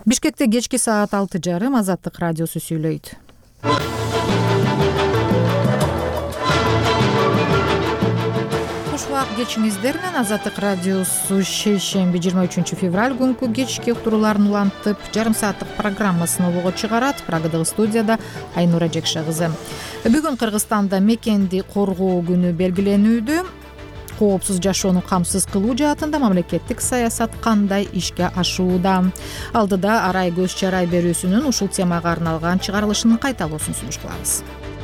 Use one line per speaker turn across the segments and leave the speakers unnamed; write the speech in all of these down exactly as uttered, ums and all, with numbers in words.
Бишкекте кечки саат алты жарым Азаттык радиосу сүйлөйт. Ушуак кечиңиздер менен Азаттык радиосу шейшемби жыйырма үчүнчү февраль күнкү кечки уктурууларын улантып, жарым сааттык программасын обого чыгарат. Прагадагы студияда Айнура Жекше кызы. Бүгүн Кыргызстанда мекенди коргоо күнү белгиленүүдө. Коопсуз жашоону камсыз кылуу жаатында мамлекеттик саясат кандай ишке ашууда? Алдыда арай көз чарай берүүсүнүн ушул темага арналган чыгарылышынын кайталоосун сунуш кылабыз.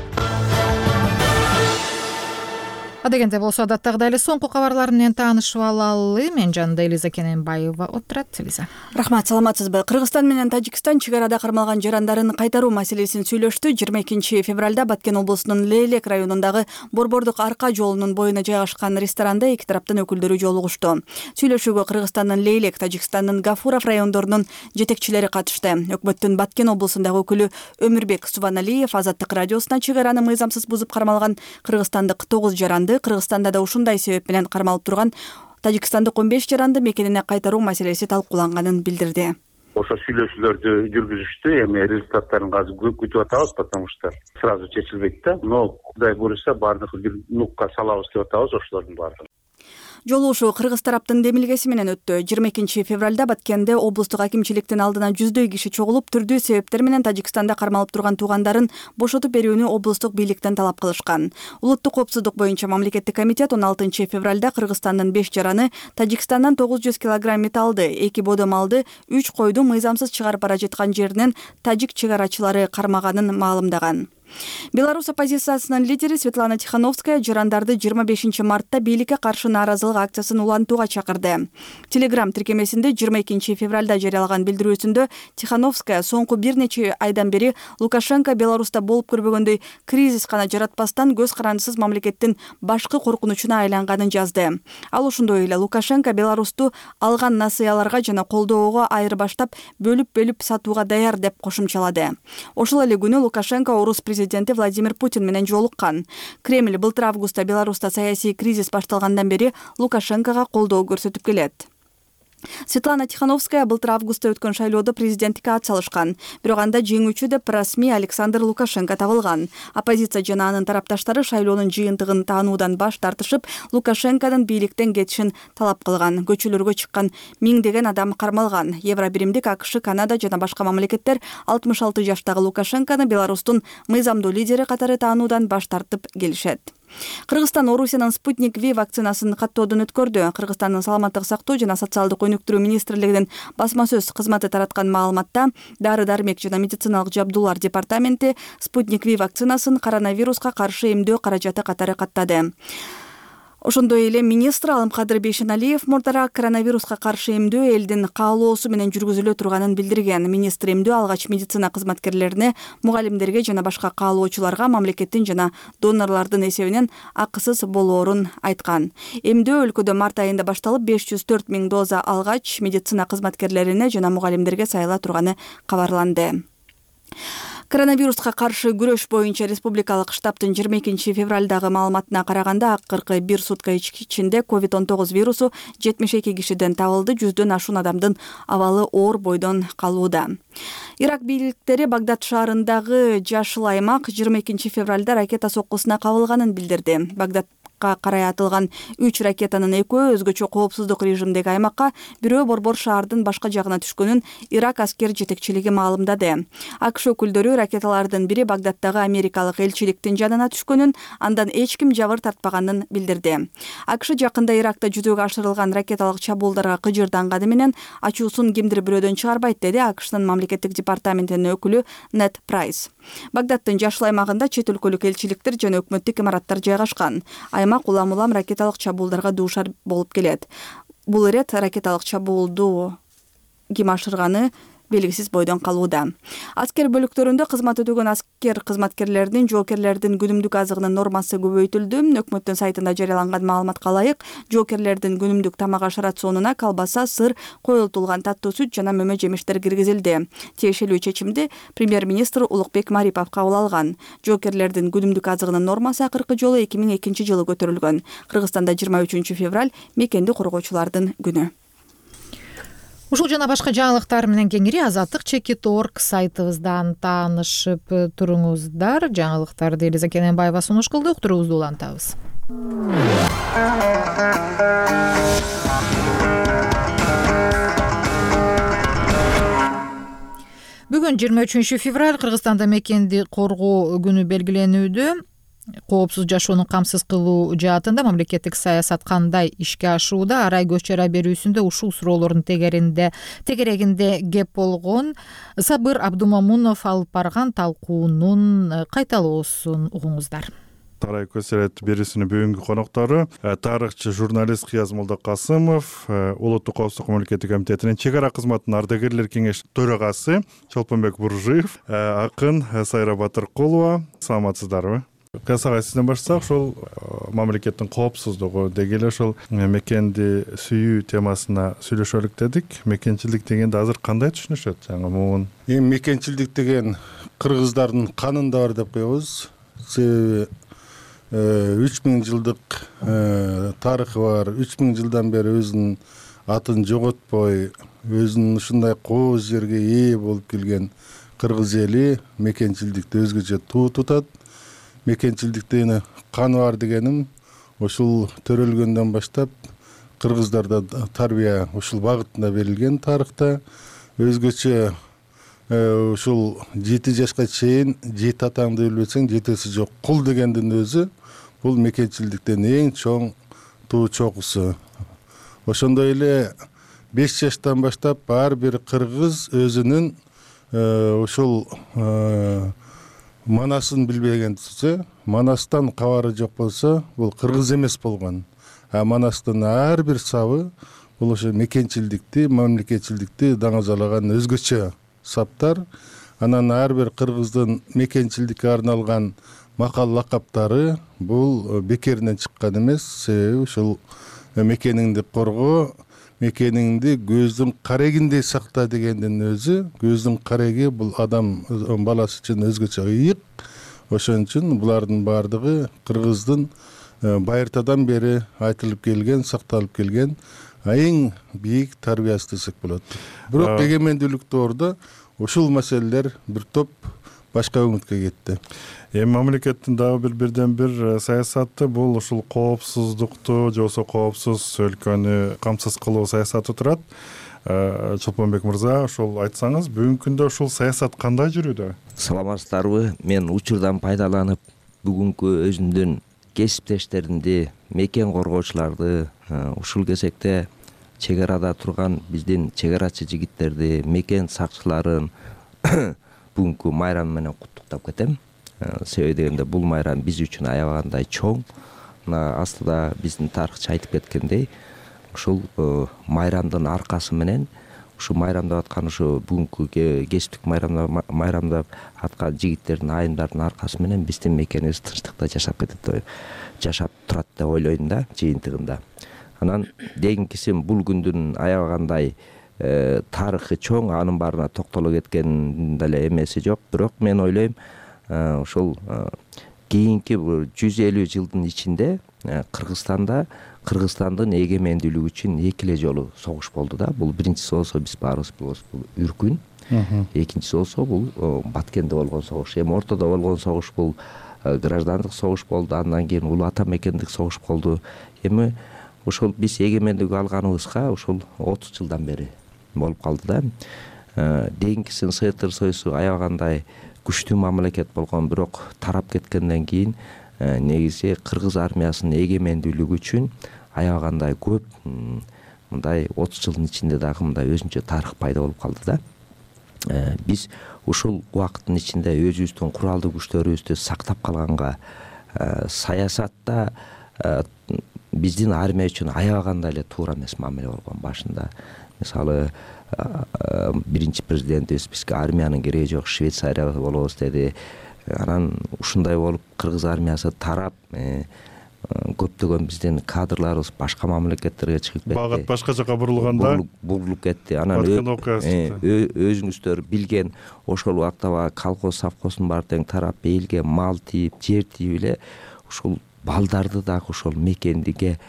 Адегенде болсо адаттагыдай эле соңку кабарлар менен таанышып алалы. Мен жанында Элиза Кененбаева отурат. Элиза.
Рахмат, саламатсызбы? Кыргызстан менен Тажикстан чек арада кармалган жарандарын кайтаруу маселесин сүйлөштү. жыйырма экинчи февралда Баткен облусунун Лейлек районундагы Борбордук арка жолунун боюна жайгашкан ресторанда эки тараптын өкүлдөрү жолугушту. Сүйлөшүүгө Кыргызстандын Лейлек, Тажикстандын Гафуров райондорунун жетекчилери катышты. Өкмөттүн Баткен облусундагы өкүлү Өмүрбек Субаналиев Азаттык радиосуна чек араны мыйзамсыз бузуп кармалган кыргызстандык тогуз жаранды Кыргызстанда да ушундай себеп менен кармалып турган тажикстандык он беш жаранды мекенине кайтаруу маселеси талкууланганын билдирди.
Ошо сүйлөшүүлөрдү жүргүзүштү. Эми результаттарын азыр күтүп атабыз, потому что сразу чечилбейт да. Но Кудай буюрса баардыгы бир нукка салабыз деп атабыз ошолордун баардыгын.
Жолугушуу кыргыз тараптын демилгеси менен өттү. жыйырма экинчи февралда Баткенде облустук акимчиликтин алдына жүздөй киши чогулуп, түрдүү себептер менен Тажикстанда кармалып турган туугандарын бошотуп берүүнү облустук бийликтен талап кылышкан. Улуттук коопсуздук боюнча мамлекеттик комитет он алтынчы февралда Кыргызстандын беш жараны, Тажикстандан тогуз жүз килограмм металлды, эки бодо малды, үч койду мыйзамсыз чыгарып бара жаткан жеринен тажик чек арачылары кармаганын маалымдаган. Беларусь оппозициясынын лидери Светлана Тихановская жарандарды жыйырма бешинчи мартта бийликке каршы нааразылык акциясын улантууга чакырды. Телеграм тиркемесинде жыйырма экинчи февралда жарыялаган билдирүүсүндө Тихановская соңку бир нече айдан бери Лукашенко Беларуста болуп көрбөгөндөй кризис гана жаратпастан көз карандысыз мамлекеттин башкы коркунучуна айланганын жазды. Ал ошондой эле Лукашенко Беларусту алган насыяларга жана колдоого айырбаштап бөлүп-бөлүп сатууга даяр деп кошумчалады. Ошол эле күнү Лукашенко орус президенти Владимир Путин менен жолуккан. Кремль былтыр августта Беларуста саясий кризис башталгандан бери Лукашенкого колдоо көрсөтүп келет. Светлана Тихановская былтыр августта өткөн шайлоодо президенттикке ат салышкан. Бирок анда жеңүүчү деп расмий Александр Лукашенко табылган. Оппозиция жана анын тарапташтары шайлоонун жыйынтыгын таануудан баш тартышып, Лукашенконун бийликтен кетишин талап кылган. Көчөлөргө чыккан миңдеген адам кармалган. Евробиримдик, АКШ, Канада жана башка мамлекеттер алтымыш алты жаштагы Лукашенкону Беларустун мыйзамдуу лидери катары таануудан баш тартып келишет. Кыргызстан Орусиянын Спутник V вакцинасын каттоодон өткөрдү. Кыргызстандын саламаттык сактоо жана социалдык өнүктүрүү министрлигинин басма сөз кызматы тараткан маалыматта дары-дармек жана медициналык жабдуулар департаменти Спутник V вакцинасын коронавируска каршы эмдөө каражаты катары каттады. Ошондой эле министр Алымкадыр Бейшеналиев мурдара коронавируска каршы эмдөө элдин каалоосу менен жүргүзүлө турганын билдирген. Министр эмдөө алгач медицина кызматкерлерине, мугалимдерге жана башка каалоочуларга мамлекеттин жана донорлордун эсебинен акысыз болоорун айткан. Эмдөө өлкөдө март айында башталып, беш жүз төрт миң доза алгач медицина кызматкерлерине жана мугалимдерге сайыла турганы кабарланды. Коронавируска каршы күрөш боюнча республикалык штабтын жыйырма экинчи февралдагы маалыматына караганда, акыркы бир сутка ичинде ковид он тогуз вирусу жетимиш эки кишиден табылды, жүздөн ашуун адамдын абалы оор бойдон калууда. Ирак бийликтери Багдад шаарындагы жашыл аймак жыйырма экинчи февралда ракета соккусуна кабылганын билдирди. Багдад карай атылган үч ракетанын экөө өзгөчө коопсуздук режимдеги аймакка, бирөө борбор шаардын башка жагына түшкөнүн Ирак аскер жетекчилиги маалымдады. АКШ өкүлдөрү ракеталардын бири Багдадтагы америкалык элчиликтин жанына түшкөнүн, андан эч ким жабыр тартпаганын билдирди. АКШ жакында Иракта жүзөгө ашырылган ракеталык чабуулдарга кыжырданганы менен ачуусун кимдир бирөөдөн чыгарбайт, деди АКШнын мамлекеттик департаментинин өкүлү Нет Прайс. Багдадтын жашыл аймагында чет өлкөлүк элчиликтер жана өкмөттүк имараттар жайгашкан. Аймак улам-улам ракеталык чабуулдарга дуушар болуп келет. Бул ирет ракеталык чабуулду ким ашырганы белгисиз бойдон калууда. Аскер бөлүктөрүндө кызмат өтөгөн аскер кызматкерлеринин жоокерлердин күнүмдүк азыгынын нормасы көбөйтүлдү. Өкмөттүн сайтында жарыяланган маалыматка ылайык, жоокерлердин күнүмдүк тамак ашы рационуна колбаса, сыр, коюлтулган таттуу сүт жана мөмө жемиштер киргизилди. Тиешелүү чечимди премьер-министр Улукбек Марипов кабыл алган. Жоокерлердин күнүмдүк азыгынын нормасы акыркы жолу эки миң экинчи жылы көтөрүлгөн. Кыргызстанда жыйырма үчүнчү февраль мекенди коргоочулардын күнү.
Ушул жана башка жаңылыктар менен кеңири азаттык чекит точка орг сайтыбыздан таанышып туруңуздар. Жаңылыктарды Элиза Кененбаева сунуш кылды. Уктуруубузду улантабыз. Бүгүн жыйырма үчүнчү февраль Кыргызстанда мекенди коргоо күнү белгиленүүдө. Коопсуз жашоону камсыз кылуу жаатында мамлекеттик саясат кандай ишке ашууда? Арай көч чара берүүсүндө ушул суроолордун тегеринде тегерегинде кеп болгон Сабыр Абдумамунов алып барган талкуунун кайталоосун угуңуздар.
Арай көч чара берүүсүнүн бүгүнкү коноктору тарыхчы журналист Кыяз Молдокасымов, Улуттук коопсуздук мамлекеттик комитетинин чек ара кызматынын ардагерлер кеңешинин төрагасы Чолпонбек Буржиев, акын Сайра Батыркулова. Саламатсыздарбы? Касагай сизден баштасак, ошол мамлекеттин коопсуздугу деги эле ошол мекенди сүйүү темасына сүйлөшөлүк дедик. Мекенчилдик дегенди азыр кандай түшүнүшөт? Жаңы муун
эми мекенчилдик деген кыргыздардын канында бар деп коебуз. Себеби үч миң жылдык тарыхы бар. үч миң жылдан бери өзүнүн атын жоготпой, өзүнүн ушундай кооз жерге ээ болуп келген кыргыз эли мекенчилдикти өзгөчө туу тутат. Мекенчилдиктен каны бар дегеним ушул төрөлгөндөн баштап кыргыздарда тарбия ушул багытында берилген тарыхта. Өзгөчө ушул жети жашка чейин жети атаңды билбесең жетеси жок кул дегендин өзү бул мекенчилдиктен эң чоң туу чокусу. Ошондой эле беш жаштан баштап ар бир кыргыз өзүнүн ушул манасын билбеген түзө, манастан кабары жок болсо, бул кыргыз эмес болгон. А манастын ар бир сабы бул ошо мекенчилдикти, мамлекетчилдикти даңазалаган өзгөчө саптар. Анан ар бир кыргыздын мекенчилдикке арналган макал лакаптары бул бекеринен чыккан эмес. Себеби ушул мекениңди коргоо, мекениңди көздүн карегиндей сакта дегендин өзү, көздүн кареги бул адам баласы үчүн өзгөчө ыйык. Ошон үчүн булардын баардыгы кыргыздын байыртадан бери айтылып келген, сакталып келген эң бийик тарбиясы десек болот. Бирок эгемендүүлүктүү ордо ушул маселелер бир топ башка өңүткө кетти.
Эми мамлекеттин дагы бир бирден бир саясаты бул ушул коопсуздукту, же болбосо коопсуз өлкөнү камсыз кылуу саясаты турат. Чолпонбек мырза, ошол айтсаңыз, бүгүнкү күндө ушул саясат кандай жүрүүдө?
Саламатсыздарбы? Мен учурдан пайдаланып бүгүнкү өзүмдүн кесиптештеримди, мекен коргоочуларды, ушул кезекте чек арада турган биздин чек арачы жигиттерди, мекен сакчыларын бүгүнкү майрам менен куттуктап кетем. Себеби дегенде бул майрам биз үчүн аябагандай чоң. Мына астыда биздин тарыхчы айтып кеткендей, ушул майрамдын аркасы менен, ушу майрамдап аткан ушу бүгүнкү кесиптик майрамдап майрамдап аткан жигиттердин, айымдардын аркасы менен биздин мекенибиз тынчтыкта жашап кетет, жашап турат деп ойлойм да, жыйынтыгында. Анан дегенкисин бул күндүн аябагандай тарыхы чоң, анын баарына токтоло кеткен деле эмеси жок. Бирок мен ойлойм, ошол кийинки жүз элүү жылдын ичинде Кыргызстанда Кыргызстандын эгемендүүлүгү үчүн эки эле жолу согуш болду да. Бул биринчиси болсо биз баарыбыз билебиз, бул Үркүн. Экинчиси болсо бул Баткенде болгон согуш. Эми ортодо болгон согуш бул граждандык согуш болду, андан кийин улуу ата мекендик согуш болду. Эми ошол биз эгемендүүлүк алганыбызга ошол отуз жылдан бери болуп калды да. Дегенкисин Сыйытыр Союзу аябагандай күчтүү мамлекет болгон, бирок тарап кеткенден кийин негизи кыргыз армиясынын эгемендүүлүгү үчүн аябагандай көп мындай отуз жылдын ичинде дагы мындай өзүнчө тарых пайда болуп калды да. Биз ушул убакыттын ичинде өзүбүздүн куралдуу күчтөрүбүздү сактап калганга саясатта биздин армия үчүн аябагандай эле туура эмес мамиле болгон башында. Мисалы, биринчи президентибиз бизге армиянын кереги жок, Швейцария болобуз деди. Анан ушундай болуп кыргыз армиясы тарап, көптөгөн биздин кадрларыбыз башка мамлекеттерге чыгып кетти.
Багыт башка жака бурулганда
бурулуп кетти. Анан өзүңүздөр билген ошол убакта колхоз совхоздун баары тең тарап, элге мал тийип, жер тийип эле ушул балдарды дагы ошол мекендиге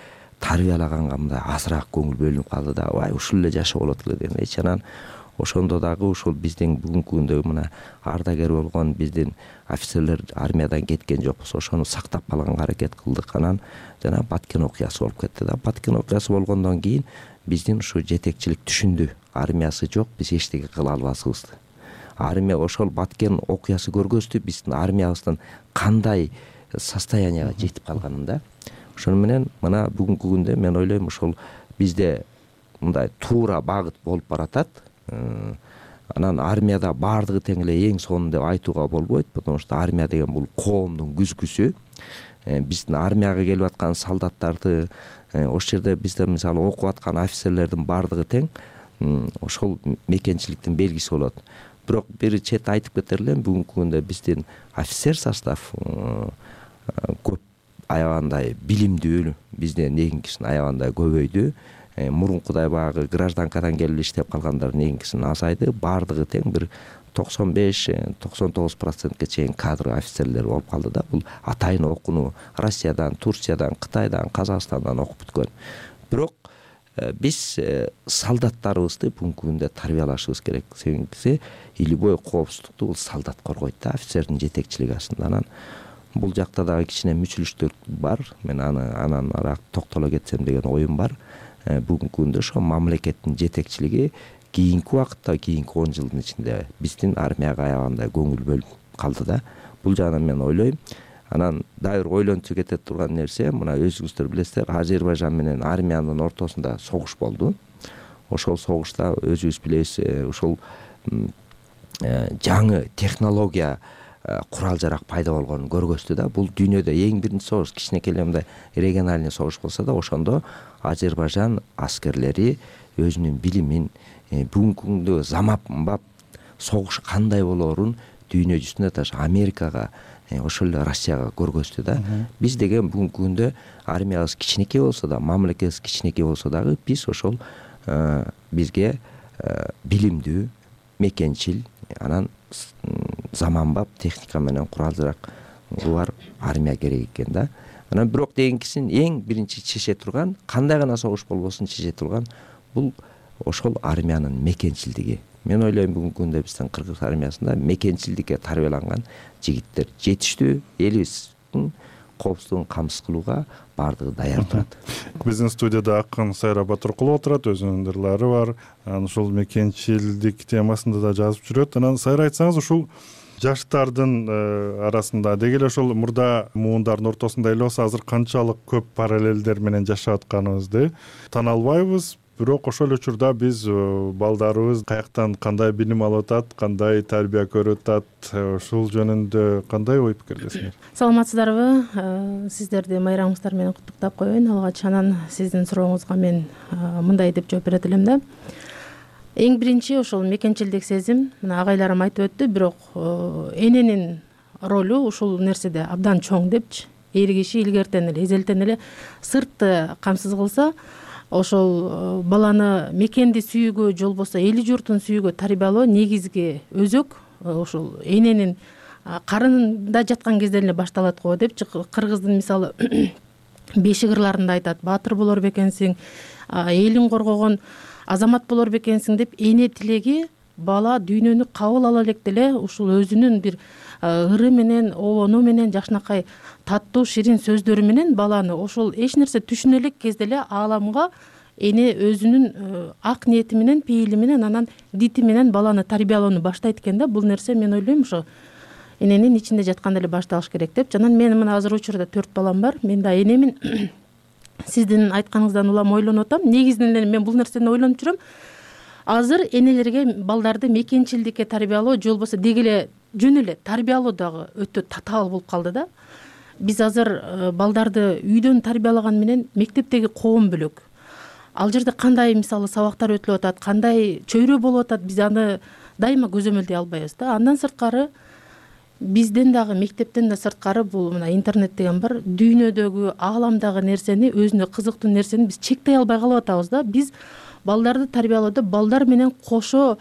тарбиялаганга мындай азыраак көңүл бөлүнүп калды да, ай ушул эле жашоо болот эле дегендейчи. Анан ошондо дагы ушул биздин бүгүнкү күндө мына ардагер болгон биздин офицерлер армиядан кеткен жокпуз, ошону сактап калганга аракет кылдык. Анан жана Баткен окуясы болуп кетти да. Баткен окуясы болгондон кийин биздин ушу жетекчилик түшүндү, армиясы жок, биз эчтеке кыла албасыбызды. Армия ошол Баткен окуясы көргөздү биздин армиябыздын кандай состоянияга жетип калганын да. Ошону менен мына бүгүнкү күндө мен ойлойм ушул бизде мындай туура багыт болуп баратат. Анан армияда баардыгы тең эле эң сонун деп айтууга болбойт, потому что армия деген бул коомдун күзгүсү. Биздин армияга келип аткан солдаттарды, ошол жерде бизде мисалы окуп аткан офицерлердин баардыгы тең, ошол мекенчиликтин белгиси болот. Бирок бир чет айтып кетер элем, бүгүнкү күндө биздин офицер состав көп аябагандай билимдүү, бизден негизгисин аябагандай көбөйдү. Мурункудай баягы гражданкадан келип иштеп калгандардын негизгисин азайды, баардыгы тең бир токсон беш токсон тогуз процентке чейин кадр офицерлер болуп калды да. Бул атайын окууну Россиядан, Турциядан, Кытайдан, Казакстандан окуп бүткөн. Бирок биз солдаттарыбызды бүгүнкү күндө тарбиялашыбыз керек. Себеби илбой коопсуздукту бул солдат коргойт да, офицердин жетекчилиги астында. Анан бул жакта дагы кичине мүчүлүштөр бар. Мен аны анан араак токтоло кетсем деген оюм бар. Бүгүнкү күндө ошо мамлекеттин жетекчилиги кийинки убакытта, кийинки он жылдын ичинде биздин армияга аябагандай көңүл бөлүп калды да. Бул жагынан мен ойлойм. Анан дагы бир ойлончу кете турган нерсе, мына өзүңүздөр билесиздер, Азербайжан менен армиянын ортосунда согуш болду. Ошол согушта өзүбүз билебиз, ошол жаңы технология курал жарак пайда болгонун көргөздү да. Бул дүйнөдө эң биринчи согуш, кичинекей эле мындай региональный согуш болсо да, ошондо Азербайжан аскерлери өзүнүн билимин, бүгүнкү күндө заманбап согуш кандай болоорун дүйнө жүзүнө даже Америкага, ошол эле Россияга көргөздү да. Биз деген бүгүнкү күндө армиябыз кичинекей болсо да, мамлекетибиз кичинекей болсо дагы биз ошол бизге билимдүү, мекенчил, анан заманбап техника менен курал жарак бар армия керек экен да. Анан бирок дегенкисин эң биринчи чече турган, кандай гана согуш болбосун чече турган бул ошол армиянын мекенчилдиги. Мен ойлойм бүгүнкү күндө биздин кыргыз армиясында мекенчилдикке тарбияланган жигиттер жетиштүү, элибиздин коопсуздугун камсыз кылууга баардыгы даяр турат.
Биздин студияда Акын Сайра Батыркулова отурат, өзүнүн ырлары бар. Анан ушул мекенчилдик темасында да жазып жүрөт. Анан Сайра, айтсаңыз, ушул жаштардын арасында деги эле ошол мурда муундардын ортосунда эле болсо азыр канчалык көп параллелдер менен жашап атканыбызды таана албайбыз. Бирок ошол учурда биз балдарыбыз каяктан кандай билим алып атат, кандай тарбия көрүп атат, ушул жөнүндө кандай ой пикирдесиңер?
Саламатсыздарбы? Сиздерди майрамыңыздар менен куттуктап коеюн. Алгач анан сиздин сурооңузга мен мындай деп жооп берет элем да. Эң биринчи ошол мекенчилдик сезим, мына агайларым айтып өттү, бирок эненин ролу ушул нерседе абдан чоң депчи. Эр киши илгертен эле, эзелтен эле сыртты камсыз кылса, ошол баланы мекенди сүйүүгө, же болбосо эли журтун сүйүүгө тарбиялоо негизги өзөк ошол эненин карынында жаткан кезден эле башталат го депчи. Кыргыздын мисалы бешик ырларында айтат: баатыр болор бекенсиң, элин коргогон азамат болор бекенсиң деп. Эне тилеги бала дүйнөнү кабыл ала электе эле ушул өзүнүн бир ыры менен, обону менен, жакшынакай таттуу ширин сөздөрү менен баланы ошол эч нерсе түшүнө элек кезде эле ааламга эне өзүнүн ак ниети менен, пейили менен, анан дити менен баланы тарбиялоону баштайт экен да. Бул нерсе мен ойлойм ошо эненин ичинде жатканда эле башталыш керек депчи. Анан мен мына азыр учурда төрт балам бар. Мен да энемин. Сиздин айтканыңыздан улам ойлонуп атам. Негизинен эле мен бул нерсени ойлонуп жүрөм. Азыр энелерге балдарды мекенчилдикке тарбиялоо, же болбосо деги эле жөн эле тарбиялоо дагы өтө татаал болуп калды да. Биз азыр балдарды үйдөн тарбиялаган менен мектептеги коом бөлөк. Ал жерде кандай мисалы сабактар өтүлүп атат, кандай чөйрө болуп атат, биз аны дайыма көзөмөлдөй албайбыз да. Андан сырткары бизден дагы, мектептен да сырткары бул мына интернет деген бар. Дүйнөдөгү, ааламдагы нерсени, өзүнө кызыктуу нерсени биз чектей албай калып атабыз да. Биз балдарды тарбиялоодо балдар менен кошо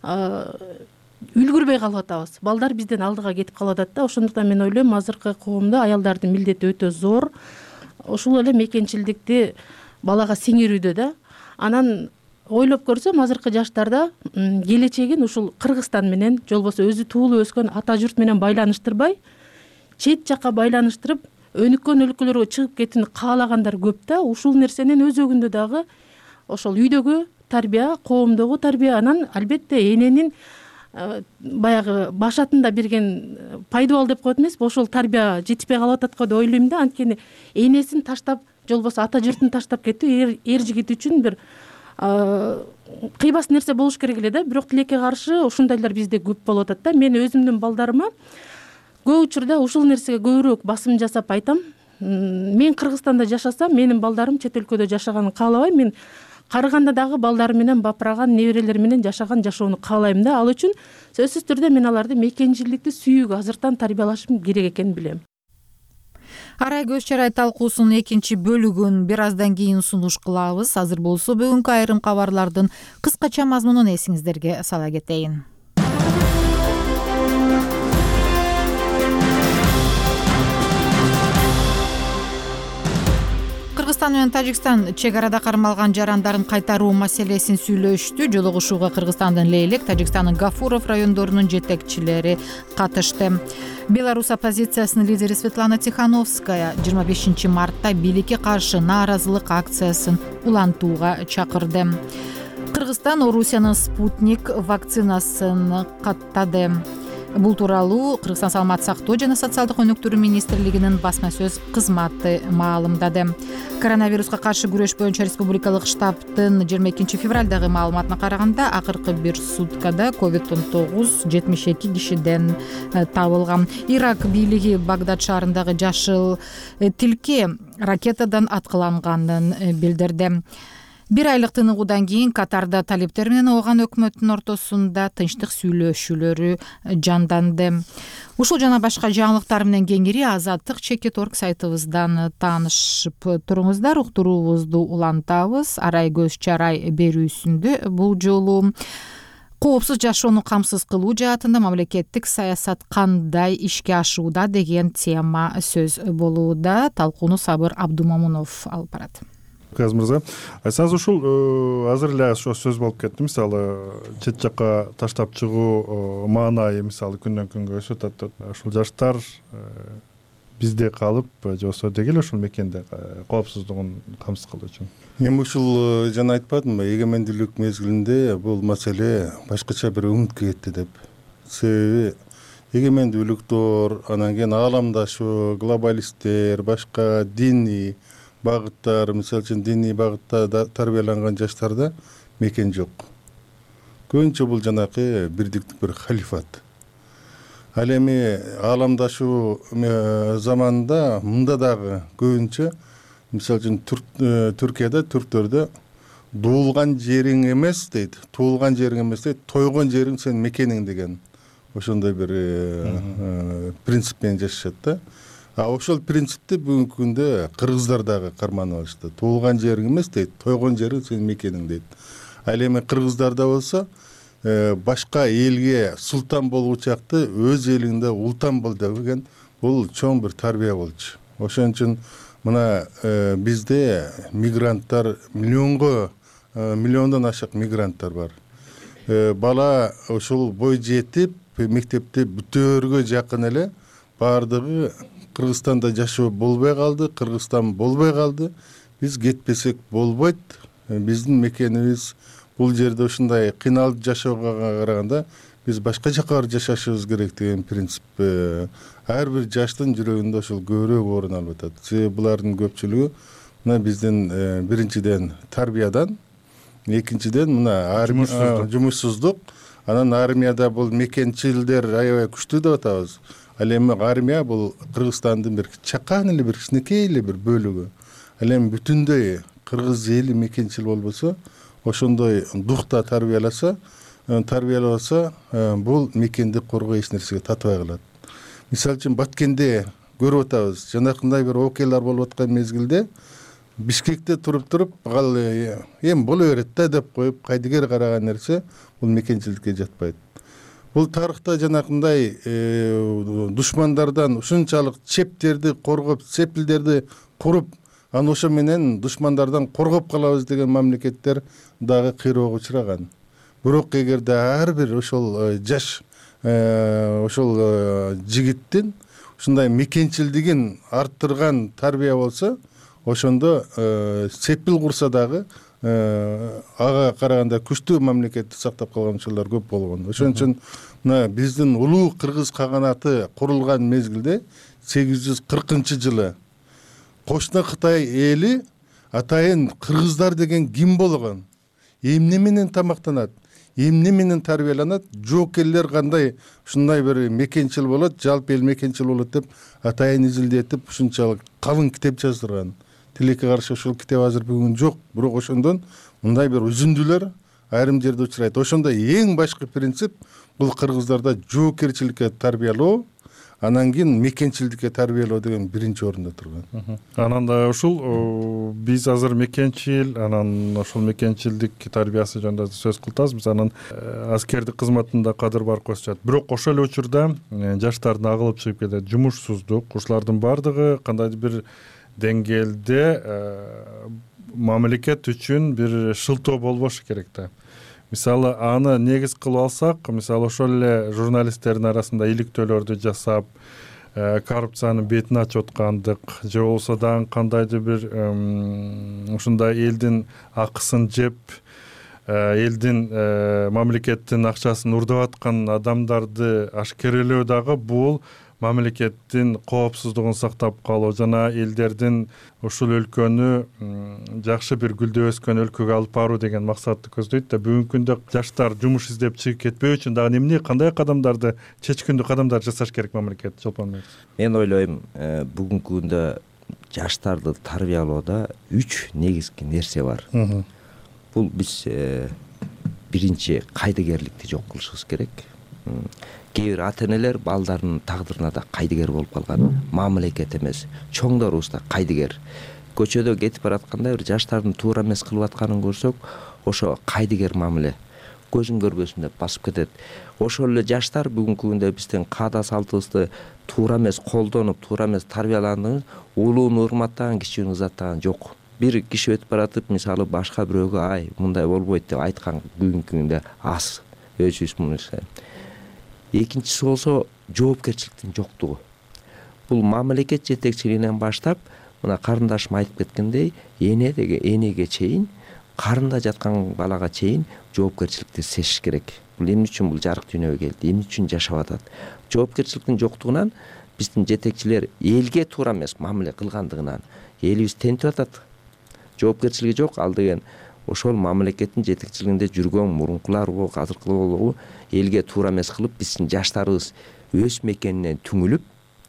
үлгүрбөй калып атабыз. Балдар бизден алдыга кетип калып атат да. Ошондуктан мен ойлойм, азыркы коомдо аялдардын милдети өтө зор. Ошол эле мекенчилдикти балага сиңирүүдө да. Анан ойлоп көрсөм азыркы жаштарда келечегин ушул Кыргызстан менен же болбосо өзү туулуп өскөн ата журт менен байланыштырбай, чет жакка байланыштырып, өнүккөн өлкөлөргө чыгып кетүүнү каалагандар көп да. Ушул нерсенин өзөгүндө дагы ошол үйдөгү тарбия, коомдогу тарбия, анан албетте эненин баягы башатында берген пайдубал деп коет эмеспи, ошол тарбия жетишпей калып атат го деп ойлойм да. Анткени энесин таштап же болбосо ата журтун таштап кетүү эр жигит үчүн бир кыйбас нерсе болуш керек эле да. Бирок тилекке каршы ушундайлар бизде көп болуп атат да. Мен өзүмдүн балдарыма көп учурда ушул нерсеге көбүрөөк басым жасап айтам. Мен Кыргызстанда жашасам, менин балдарым чет өлкөдө жашаганын каалабайм. Мен Карыганда дагы балдарым менен бапыраган, неберелер менен жашаган жашоону каалайм да. Ал үчүн сөзсүз түрдө мен аларды мекенчилдикти сүйүүгө азыртан тарбиялашым керек экенин билем.
Арай көз чарай талкуусунун экинчи бөлүгүн бир аздан кийин сунуш кылабыз. Азыр болсо бүгүнкү айрым кабарлардын кыскача мазмунун эсиңиздерге сала кетейин. Кыргызстан менен Тажикстан чек арада кармалган жарандарын кайтаруу маселесин сүйлөштү. Жолугушууга Кыргызстандын Лейлек, Тажикстандын Гафуров райондорунун жетекчилери катышты. Беларусь оппозициясынын лидери Светлана Тихановская жыйырма бешинчи мартта бийликке каршы нааразылык акциясын улантууга чакырды. Кыргызстан Орусиянын Спутник вакцинасын каттады. Бул тууралуу Кыргызстан саламаттык сактоо жана социалдык өнүктүрүү министрлигинин басма сөз кызматы маалымдады. Коронавируска каршы күрөш боюнча республикалык штабтын жыйырма экинчи февралдагы маалыматына караганда, акыркы бир суткада ковид он тогуз жетимиш эки кишиден табылган. Ирак бийлиги Багдад шаарындагы жашыл тилке ракетадан аткыланганын билдирди. Бир айлык тыныгуудан кийин Катарда талиптер менен ооган өкмөттүн ортосунда тынчтык сүйлөшүүлөрү жанданды. Ушул жана башка жаңылыктар менен кеңири Азаттык чекит точка орг сайтыбыздан таанышып туруңуздар. Уктуруубузду улантабыз. Арай көз чарай берүүсүндө бул жолу коопсуз жашоону камсыз кылуу жаатында мамлекеттик саясат кандай ишке ашууда деген тема сөз болууда. Талкууну Сабыр Абдумамунов алып барат.
Каз мырза, айсаңыз ушул азыр эле ошо сөз болуп кетти. Мисалы, чет жакка таштап чыгуу маанайы мисалы күндөн күнгө өсүп атат. Ушул жаштар бизде калып, же болбосо деги эле ушул мекенде коопсуздугун камсыз кылуу үчүн.
Эми ушул жана айтпадымбы, эгемендүүлүк мезгилинде бул маселе башкача бир өңүткө кетти деп. Себеби эгемендүүлүктөр, анан кийин ааламдашуу, глобалисттер, башка диний багыттар, мисалы үчүн диний багытта тарбияланган жаштарда мекен жок. Көбүнчө бул жанакы бирдиктик бир халифат. Ал эми ааламдашуу заманында мында дагы көбүнчө, мисалы үчүн Түркияда түрктөрдө дуулган жериң эмес дейт, туулган жериң эмес дейт, тойгон жериң сенин мекениң деген ошондой бир принцип менен жашашат да. А ошол принципти бүгүнкү күндө кыргыздар дагы карманып алышты. Туулган жериң эмес дейт, тойгон жериң сенин мекениң дейт. Ал эми кыргыздарда болсо башка элге султан болуучакты өз элиңде ултан бол деген бул чоң бир тарбия болчу. Ошон үчүн мына бизде мигранттар миллионго миллиондон ашык мигранттар бар. Бала ошол бой жетип мектепти бүтөөргө жакын эле баардыгы Кыргызстанда жашоо болбой калды, Кыргызстан болбой калды. Биз кетпесек болбойт. Биздин мекенибиз бул жерде ушундай кыйналып жашоого караганда биз башка жакка барып жашашыбыз керек деген принцип ар бир жаштын жүрөгүндө ошол көбүрөөк орун алып атат. Себеби булардын көпчүлүгү мына биздин биринчиден тарбиядан, экинчиден мына жумушсуздук, анан армияда бул мекенчилдер аябай күчтүү деп атабыз. Ал эми армия бул Кыргызстандын бир чакан эле бир кичинекей эле бир бөлүгү. Ал эми бүтүндөй кыргыз эли мекенчил болбосо, ошондой духта тарбияласа, тарбияласа, бул мекенди коргой эч нерсеге татыбай калат. Мисалы үчүн Баткенде көрүп атабыз, жанакындай бир окуялар болуп аткан мезгилде Бишкекте туруп-туруп, ал эми боло берет да деп коюп кайдыгер караган нерсе бул мекенчиликке жатпайт. Бул тарыхта жанакындай душмандардан ушунчалык чептерди коргоп, сепилдерди куруп анан ошо менен душмандардан коргоп калабыз деген мамлекеттер дагы кыйроого учураган. Бирок эгерде ар бир ошол жаш ошол жигиттин ушундай мекенчилдигин арттырган тарбия болсо, ошондо сепил курса дагы ага караганда күчтүү мамлекетти сактап калган учурлар көп болгон. Ошон үчүн мына биздин улуу кыргыз каганаты курулган мезгилде сегиз жүз кыркынчы жылы кошуна Кытай эли атайын кыргыздар деген ким болгон, эмне менен тамактанат, эмне менен тарбияланат, жоокерлер кандай ушундай бир мекенчил болот, жалпы эл мекенчил болот деп атайын изилдетип ушунчалык калың китеп жаздырган. Тилекке каршы ошол китеп азыр бүгүн жок, бирок ошондон мындай бир үзүндүлөр айрым жерде учурайт. Ошондо эң башкы принцип бул кыргыздарда жоокерчиликке тарбиялоо, анан кийин мекенчилдикке тарбиялоо деген биринчи орунда турган.
Анан да ушул биз азыр мекенчил, анан ошол мекенчилдик тарбиясы жөнүндө сөз кылтабыз. Анан аскердик кызматында кадыр бар кошчат. Бирок ошол эле учурда жаштардын агылып чыгып кетет, жумушсуздук, ушулардын баардыгы кандайдыр бир деңгээлде мамлекет үчүн бир шылтоо болбошу керек да. Мисалы, аны негиз кылып алсак, мисалы ошол эле журналисттердин арасында иликтөөлөрдү жасап, коррупциянын бетин ачып аткандык, же болбосо дагы кандайдыр бир ушундай элдин акысын жеп, элдин мамлекеттин акчасын урдап аткан адамдарды ашкерелөө дагы бул мамлекеттин коопсуздугун сактап калуу жана элдердин ушул өлкөнү жакшы бир гүлдөп өскөн өлкөгө алып баруу деген максатты көздөйт да. Бүгүнкү күндө жаштар жумуш издеп чыгып кетпөө үчүн дагы эмне, кандай кадамдарды, чечкиндүү кадамдар жасаш керек мамлекет? Чолпон Мырза.
Мен ойлойм, бүгүнкү күндө жаштарды тарбиялоодо үч негизги нерсе бар. Бул биз биринчи кайдыгерликти жок кылышыбыз керек. Кээ бир ата энелер балдарынын тагдырына да кайдыгер болуп калган. Мамлекет эмес, чоңдорубуз да кайдыгер. Көчөдө кетип баратканда бир жаштардын туура эмес кылып атканын көрсөк, ошо кайдыгер мамиле көзүн көрбөсүн деп басып кетет. Ошол эле жаштар бүгүнкү күндө биздин каада салтыбызды туура эмес колдонуп, туура эмес тарбияландыңыз, улууну урматтаган, кичүүнү ызаттаган жок. Бир киши өтүп баратып, мисалы башка бирөөгө ай мындай болбойт деп айткан бүгүнкү күндө аз, өзүбүз мындай. Экинчиси болсо жоопкерчиликтин жоктугу. Бул мамлекет жетекчилигинен баштап, мына карындашым айтып кеткендей, эне деге энеге чейин, карында жаткан балага чейин жоопкерчиликти сезиш керек. Бул эмне үчүн бул жарык дүйнөгө келди, эмне үчүн жашап атат? Жоопкерчиликтин жоктугунан биздин жетекчилер элге туура эмес мамиле кылгандыгынан элибиз тентип атат. Жоопкерчилиги жок, ал деген ошол мамлекеттин жетекчилигинде жүргөн мурункулар болобу, азыркы болобу элге туура эмес кылып, биздин жаштарыбыз өз мекенинен түңүлүп,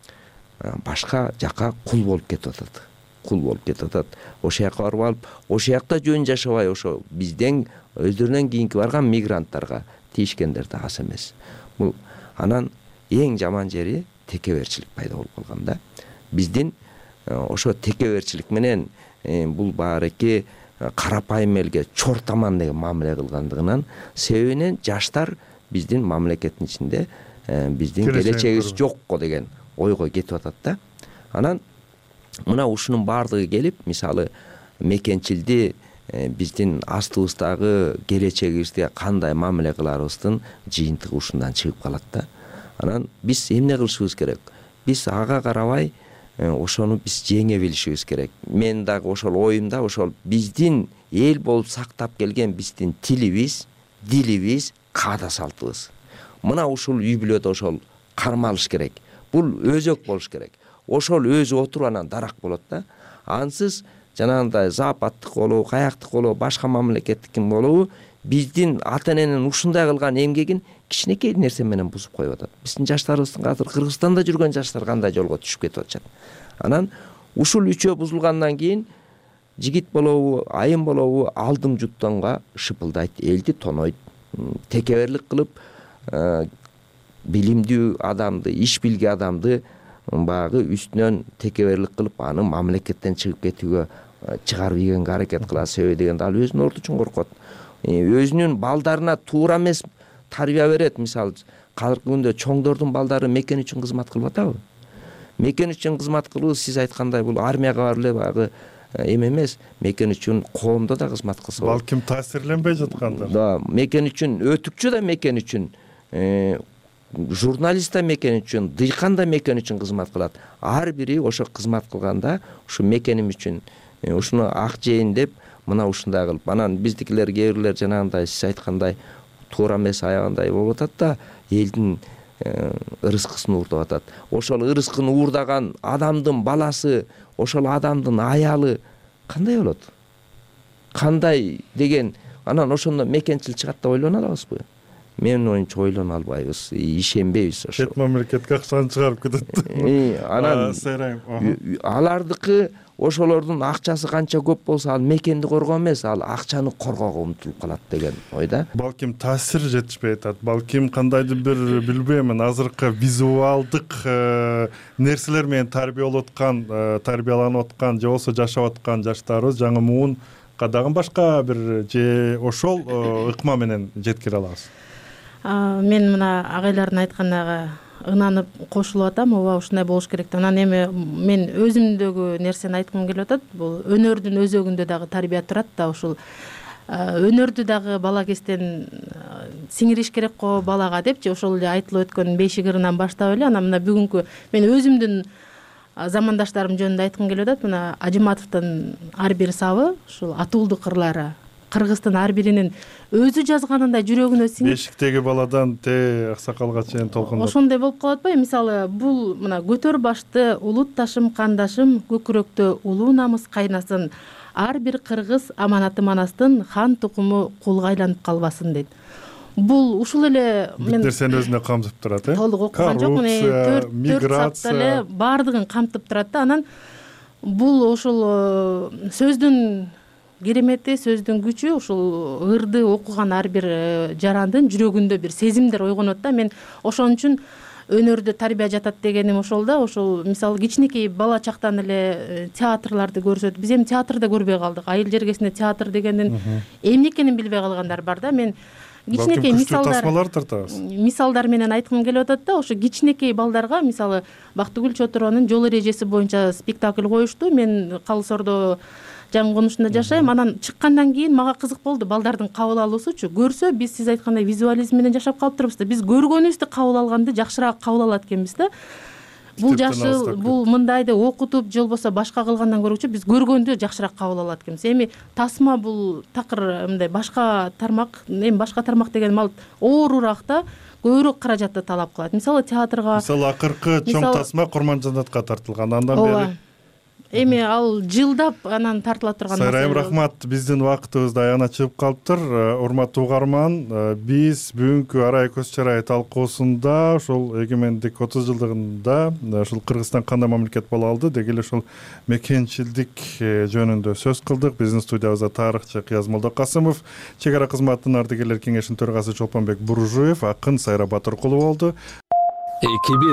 башка жака кул болуп кетип атат. Кул болуп кетип атат. Ошол жака барып алып, ошол жакта жөн жашабай, ошо бизден өздөрүнөн кийинки барган мигранттарга тийишкендер да аз эмес. Бул анан эң жаман жери текеберчилик пайда болуп калган да. Биздин ошо текеберчилик менен бул баарыки карапайым элге чортаман деген мамиле кылгандыгынан себебинен жаштар биздин мамлекеттин ичинде биздин келечегибиз жокко деген ойго кетип атат да. Анан мына ушунун баардыгы келип, мисалы мекенчилди биздин астыбыздагы келечегибизге кандай мамиле кыларыбыздын жыйынтыгы ушундан чыгып калат да. Анан биз эмне кылышыбыз керек? Биз ага карабай ошону биз жеңе билишибиз керек. Мен дагы ошол оюмда, ошол биздин эл болуп сактап келген биздин тилибиз, дилибиз, каада салтыбыз. Мына ушул үй бүлөдө ошол кармалыш керек. Бул өзөк болуш керек. Ошол өзү отуруп анан дарак болот да. Ансыз жанагындай западтык болобу, каяктык болобу, башка мамлекеттикин болобу, биздин ата эненин ушундай кылган эмгегин кичинекей нерсе менен бузуп коюп атат. Биздин жаштарыбыздын азыр Кыргызстанда жүргөн жаштар кандай жолго түшүп кетип атышат. Анан ушул үчөө бузулгандан кийин жигит болобу, айым болобу алдым жуттанга шыпылдайт, элди тонойт, текеберлик кылып, билимдүү адамды, иш билген адамды багы үстүнөн текеберлик кылып, аны мамлекеттен чыгып кетүүгө чыгарып ийгенге аракет кылат. Себеби дегенде ал өзүнүн орду үчүн коркот. Өзүнүн балдарына туура эмес тарбия берет. Мисалы, азыркы күндө чоңдордун балдары мекен үчүн кызмат кылып атабы? Мекен үчүн кызмат кылуу, сиз айткандай, бул армияга барып эле багы эме эмес, мекен үчүн коомдо да кызмат кылса болот.
Балким таасирленбей жаткандыр.
Да, мекен үчүн, өтүкчү да мекен үчүн, журналист да мекен үчүн, дыйкан да мекен үчүн кызмат кылат. Ар бири ошо кызмат кылганда ушу мекеним үчүн ушуну ак жейин деп мына ушундай кылып, анан биздикилер кээ бирлер жанагындай сиз айткандай туура эмес аягандай болуп атат да, элдин ырыскысын уурдап атат. Ошол ырыскын уурдаган адамдын баласы, ошол адамдын аялы кандай болот? Кандай деген, анан ошондо мекенчил чыгат деп ойлоно алабызбы? Менин оюмча ойлоно албайбыз, ишенбейбиз ошо.
Чет мамлекетке акчаны чыгарып кетет.
Анан алардыкы ошолордун акчасы канча көп болсо, ал мекенди коргоо эмес, ал акчаны коргоого умтулуп калат деген ойда.
Балким таасир жетишпей атат. Балким кандайдыр бир билбеймин, азыркы визуалдык нерселер менен тарбиялап аткан, тарбияланып аткан же болбосо жашап аткан жаштарыбыз жаңы муун кадагы башка бир же ошол ыкма менен жеткире алабыз.
Мен мына агайлардын айтканына ынанып кошулуп атам. Ооба, ушундай болуш керек деп. Анан эми мен өзүмдөгү нерсени айткым келип атат. Бул өнөрдүн өзөгүндө дагы тарбия турат да, ушул өнөрдү дагы бала кезден сиңириш керек го балага депчи, ошол эле айтылып өткөн бешик ырынан баштап эле. Анан мына бүгүнкү мен өзүмдүн замандаштарым жөнүндө айткым келип атат. Мына Ажыматовдун ар бир сабы, ушул атуулдук кырлары, кыргыздын ар биринин өзү жазганындай жүрөгүнө сиңип,
бешиктеги баладан те аксакалга чейин толкундап
ошондой болуп калып атпайбы? Мисалы, бул мына көтөр башты улут ташым кандашым, көкүрөктө улуу намыс кайнасын, ар бир кыргыз аманаты манастын, хан тукуму кулга айланып калбасын дейт. Бул ушул эле
мен нерсени өзүнө камтып турат, э?
Толук окуган жокмун, төрт миграция эле баардыгын камтып турат да. Анан бул ошол сөздүн керемети, сөздүн күчү, ушул ырды окуган ар бир жарандын жүрөгүндө бир сезимдер ойгонот да. Мен ошон үчүн өнөрдө тарбия жатат дегеним ошол да. Ошол мисалы кичинекей бала чактан эле театрларды көрсөт. Биз эми театрда көрбөй калдык. Айыл жергесинде театр дегендин эмне экенин билбей калгандар бар да. Мен кичинекей мисалдар мисалдар менен айткым келип атат да. Ошо кичинекей балдарга, мисалы, Бактыгүл Чотуронун жол эрежеси боюнча спектакль коюшту. Мен Калысордо жаңы конушунда жашайм. Анан чыккандан кийин мага кызык болду балдардын кабыл алуусучу. Көрсө, биз сиз айткандай визуализм менен жашап калыптырбыз да. Биз көргөнүбүздү кабыл алганды жакшыраак кабыл алат экенбиз да. Бул жашыл, бул мындайды окутуп, же болбосо башка кылгандан көрүүчү биз көргөндү жакшыраак кабыл алат экенбиз. Эми тасма бул такыр мындай башка тармак, эми башка тармак деген ал оорураак да, көбүрөөк каражатты талап кылат. Мисалы, театрга,
мисалы, акыркы чоң тасма Курманжанатка тартылган. Андан бери
эми ал жылдап анан тартыла турган.
Сайрайым рахмат, биздин убактыбыз да аягына чыгып калыптыр. Урматтуу угарман, биз бүгүнкү арай көз чарай талкуусунда ошол эгемендик отуз жылдыгында ушул Кыргызстан кандай мамлекет боло алды деги эле ушул мекенчилдик жөнүндө сөз кылдык. Биздин студиябызда тарыхчы Кыяз Молдокасымов, чек ара кызматынын ардагерлер кеңешинин төрагасы Чолпонбек Буружуев, акын Сайра Батыркулу болду.
эки бир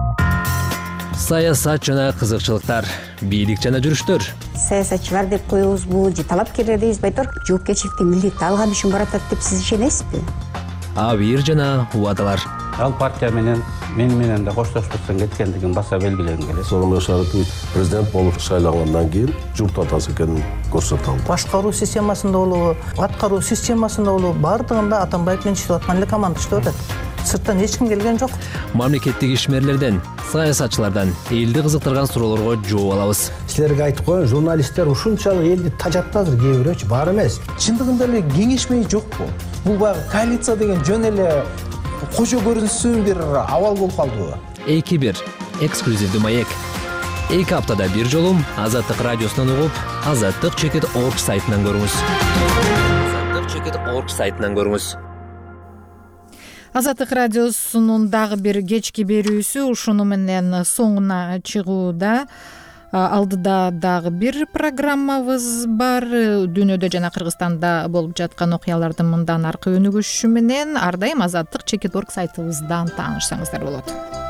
саясат жана кызыкчылыктар, бийлик жана жүрүштөр.
Саясатчылар деп коебузбу же талапкерлер дейбизби, айтор жоопкерчиликтин милдетти алган үчүн баратат деп сиз ишенесизби?
Абийир жана убадалар.
Ал партия менен мен менен да коштошпостон кеткендигин баса белгилегим келет.
Сооронбай Шарипович президент болуп шайлангандан кийин журт атасы экенин көрсөтө алды.
Башкаруу системасында болобу, аткаруу системасында болобу, баардыгында Атамбаев менен иштеп аткан эле команда иштеп атат. Сырттан эч ким келген жок.
Мамлекеттик ишмерлерден, саясатчылардан элди кызыктырган суроолорго жооп алабыз.
Силерге айтып коеюн, журналисттер ушунчалык элди тажатты азыр, кээ бирөөчү бар эмес. Чындыгында эле кеңешмей жокпу? Бул баягы коалиция деген жөн эле кожо көрүнсүн бир абал болуп калдыбы?
эки бир эксклюзивдүү маек. эки аптада бир жолу Азаттык радиосунан угуп, азаттык чекит точка орг сайтынан көрүңүз. азаттык чекит точка орг сайтынан көрүңүз.
Азаттык радиосунун дагы бир кечки берүүсү ушуну менен соңуна чыгууда. Алдыда дагы бир программабыз бар. Дүйнөдө жана Кыргызстанда болуп жаткан окуялардын мындан аркы өнүгүшү менен ар дайым азаттык чекит точка орг сайтыбыздан таанышсаңыздар болот.